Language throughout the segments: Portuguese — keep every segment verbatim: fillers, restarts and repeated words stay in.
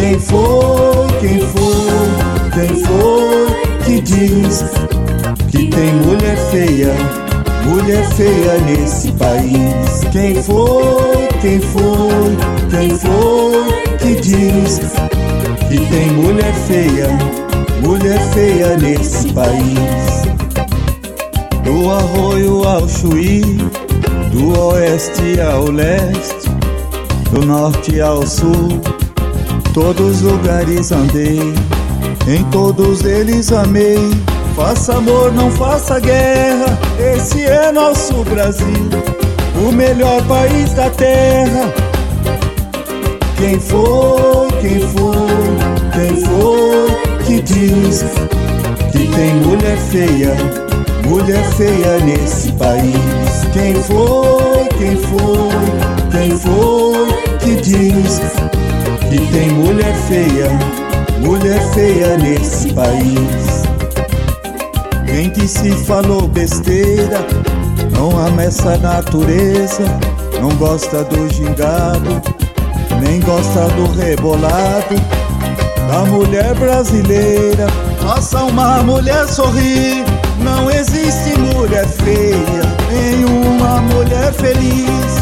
Quem foi, quem foi, quem foi que diz que tem mulher feia, mulher feia nesse país? Quem foi, quem foi, quem foi que diz que tem mulher feia, mulher feia nesse país? Do Arroio ao Chuí, do oeste ao leste, do norte ao sul, todos os lugares andei, em todos eles amei. Faça amor, não faça guerra, esse é nosso Brasil, o melhor país da terra. Quem foi, quem foi, quem foi que diz que tem mulher feia, mulher feia nesse país? Quem foi, quem foi, quem foi que diz que tem mulher feia, mulher feia nesse país? Quem que se falou besteira, não ama essa natureza, não gosta do gingado, nem gosta do rebolado da mulher brasileira. Faça uma mulher sorrir, não existe mulher feia, nenhuma mulher feliz.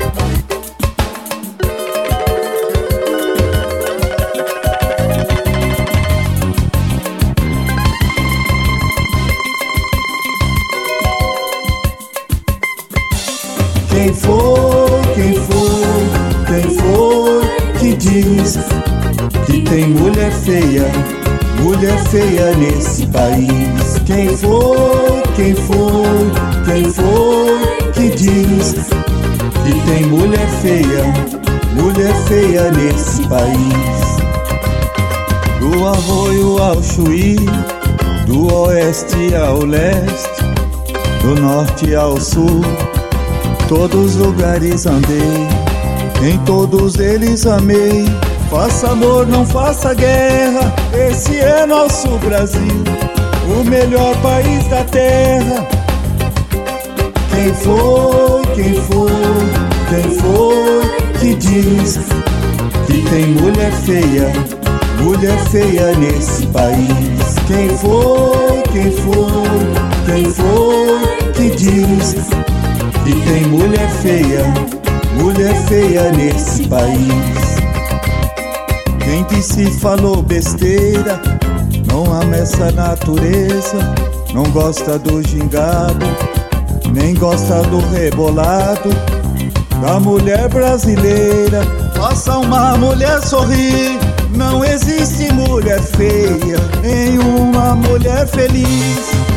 Quem foi, quem foi, quem foi que diz que tem mulher feia, mulher feia nesse país? Quem foi, quem foi, quem foi que diz que tem mulher feia, mulher feia nesse país? Do Arroio ao Chuí, do oeste ao leste, do norte ao sul, todos os lugares andei, em todos eles amei. Faça amor, não faça guerra, esse é nosso Brasil, o melhor país da terra. Quem foi, quem foi, quem foi que diz que tem mulher feia, mulher feia nesse país? Quem foi, quem foi, quem foi que diz que tem mulher feia, mulher feia nesse país? Quem que se falou besteira, não ama essa natureza, não gosta do gingado, nem gosta do rebolado da mulher brasileira. Faça uma mulher sorrir, não existe mulher feia, nenhuma mulher feliz.